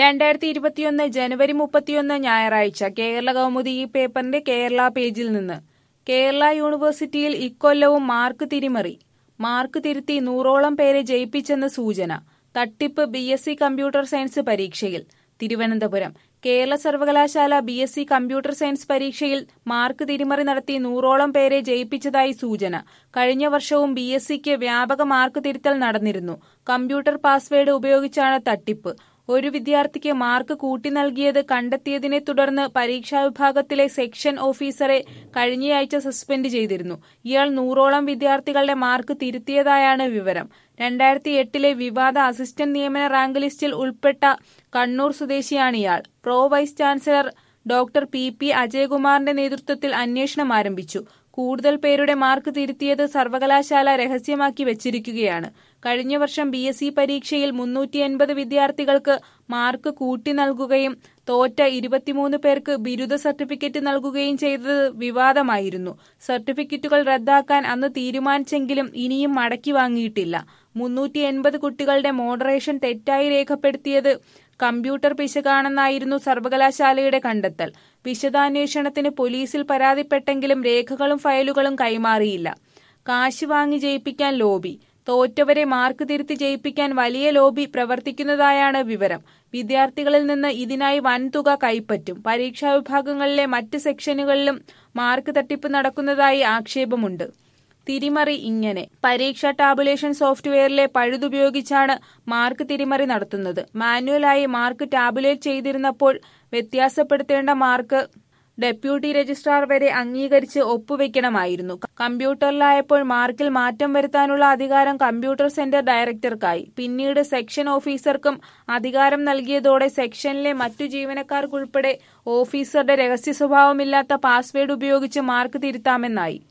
2021 ജനുവരി 31 ഞായറാഴ്ച കേരള കൗമുദി ഈ പേപ്പറിന്റെ കേരള പേജിൽ നിന്ന് കേരള യൂണിവേഴ്സിറ്റിയിൽ ഇക്കൊല്ലവും മാർക്ക് തിരിമറി. മാർക്ക് തിരുത്തി 100ഓളം പേരെ ജയിപ്പിച്ചെന്ന് സൂചന. തട്ടിപ്പ് BSc കമ്പ്യൂട്ടർ സയൻസ് പരീക്ഷയിൽ. തിരുവനന്തപുരം കേരള സർവകലാശാല BSc കമ്പ്യൂട്ടർ സയൻസ് പരീക്ഷയിൽ മാർക്ക് തിരിമറി നടത്തി 100ഓളം പേരെ ജയിപ്പിച്ചതായി സൂചന. കഴിഞ്ഞ വർഷവും BScക്ക് വ്യാപക മാർക്ക് തിരുത്തൽ നടന്നിരുന്നു. കമ്പ്യൂട്ടർ പാസ്വേഡ് ഉപയോഗിച്ചാണ് തട്ടിപ്പ്. ഒരു വിദ്യാർത്ഥിക്ക് മാർക്ക് കൂട്ടി നൽകിയത് കണ്ടെത്തിയതിനെ തുടർന്ന് പരീക്ഷാ വിഭാഗത്തിലെ സെക്ഷൻ ഓഫീസറെ കഴിഞ്ഞയാഴ്ച സസ്പെൻഡ് ചെയ്തിരുന്നു. ഇയാൾ 100ഓളം വിദ്യാർത്ഥികളുടെ മാർക്ക് തിരുത്തിയതായാണ് വിവരം. 2008 വിവാദ അസിസ്റ്റന്റ് നിയമന റാങ്ക് ലിസ്റ്റിൽ ഉൾപ്പെട്ട കണ്ണൂർ സ്വദേശിയാണിയാൾ. Pro vice chancellor doctor PP അജയകുമാറിന്റെ നേതൃത്വത്തിൽ അന്വേഷണം ആരംഭിച്ചു. കൂടുതൽ പേരുടെ മാർക്ക് തിരുത്തിയത് സർവകലാശാല രഹസ്യമാക്കി വെച്ചിരിക്കുകയാണ്. കഴിഞ്ഞ വർഷം BSc പരീക്ഷയിൽ 380 വിദ്യാർത്ഥികൾക്ക് മാർക്ക് കൂട്ടി നൽകുകയും തോറ്റ 23 പേർക്ക് ബിരുദ സർട്ടിഫിക്കറ്റ് നൽകുകയും ചെയ്തത് വിവാദമായിരുന്നു. സർട്ടിഫിക്കറ്റുകൾ റദ്ദാക്കാൻ അന്ന് തീരുമാനിച്ചെങ്കിലും ഇനിയും മടക്കി വാങ്ങിയിട്ടില്ല. 380 കുട്ടികളുടെ മോഡറേഷൻ തെറ്റായി രേഖപ്പെടുത്തിയത് കമ്പ്യൂട്ടർ പിശകാണെന്നായിരുന്നു സർവകലാശാലയുടെ കണ്ടെത്തൽ. വിശദാന്വേഷണത്തിന് പോലീസിൽ പരാതിപ്പെട്ടെങ്കിലും രേഖകളും ഫയലുകളും കൈമാറിയില്ല. കാശ് വാങ്ങി ജയിപ്പിക്കാൻ ലോബി. തോറ്റവരെ മാർക്ക് തിരുത്തി ജയിപ്പിക്കാൻ വലിയ ലോബി പ്രവർത്തിക്കുന്നതായാണ് വിവരം. വിദ്യാർത്ഥികളിൽ നിന്ന് ഇതിനായി വൻതുക കൈപ്പറ്റും. പരീക്ഷാ വിഭാഗങ്ങളിലെ മറ്റ് സെക്ഷനുകളിലും മാർക്ക് തട്ടിപ്പ് നടക്കുന്നതായി ആക്ഷേപമുണ്ട്. തിരിമറി ഇങ്ങനെ: പരീക്ഷാ ടാബുലേഷൻ സോഫ്റ്റ്വെയറിലെ പഴുതുപയോഗിച്ചാണ് മാർക്ക് തിരിമറി നടത്തുന്നത്. മാനുവലായി മാർക്ക് ടാബുലേറ്റ് ചെയ്തിരുന്നപ്പോൾ വ്യത്യാസപ്പെടുത്തേണ്ട മാർക്ക് ഡെപ്യൂട്ടി രജിസ്ട്രാർ വരെ അംഗീകരിച്ച് ഒപ്പുവെക്കണമായിരുന്നു. കമ്പ്യൂട്ടറിലായപ്പോൾ മാർക്കിൽ മാറ്റം വരുത്താനുള്ള അധികാരം കമ്പ്യൂട്ടർ സെന്റർ ഡയറക്ടർക്കായി. പിന്നീട് സെക്ഷൻ ഓഫീസർക്കും അധികാരം നൽകിയതോടെ സെക്ഷനിലെ മറ്റു ജീവനക്കാർക്കുൾപ്പെടെ ഓഫീസറുടെ രഹസ്യ സ്വഭാവമില്ലാത്ത പാസ്വേഡ് ഉപയോഗിച്ച് മാർക്ക് തിരുത്താമെന്നായി.